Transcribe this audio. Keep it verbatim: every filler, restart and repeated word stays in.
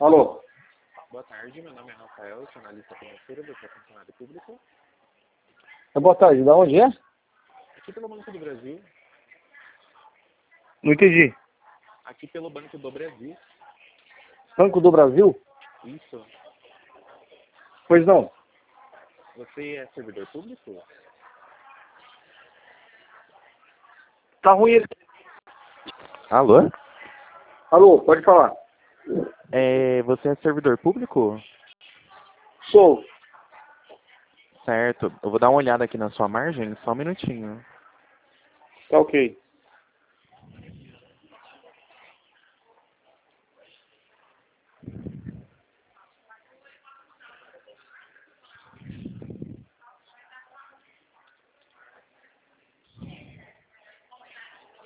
Alô? Boa tarde, meu nome é Rafael, sou analista financeiro, você é funcionário público? Boa tarde, da onde é? Aqui pelo Banco do Brasil. Não entendi. Aqui pelo Banco do Brasil. Banco do Brasil? Isso. Pois não. Você é servidor público? Tá ruim ele. Alô? Alô, pode falar. É, você é servidor público? Sou. Certo. Eu vou dar uma olhada aqui na sua margem, só um minutinho. Tá ok.